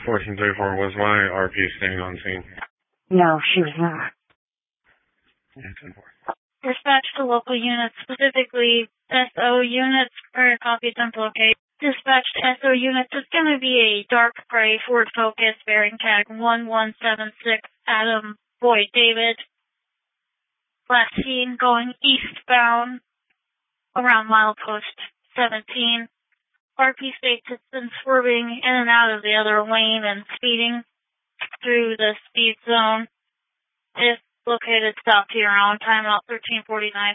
1434, was my RP staying on scene? No, she was not. Yeah, 10-4. Dispatch to local units, specifically SO units, current copy tempo locate. Dispatch to SO units, it's going to be a dark gray Ford Focus bearing tag 1176 Adam Boyd David. Last seen going eastbound around milepost 17. RP states it's been swerving in and out of the other lane and speeding through the speed zone. If located, stop to your own. Timeout 13:49.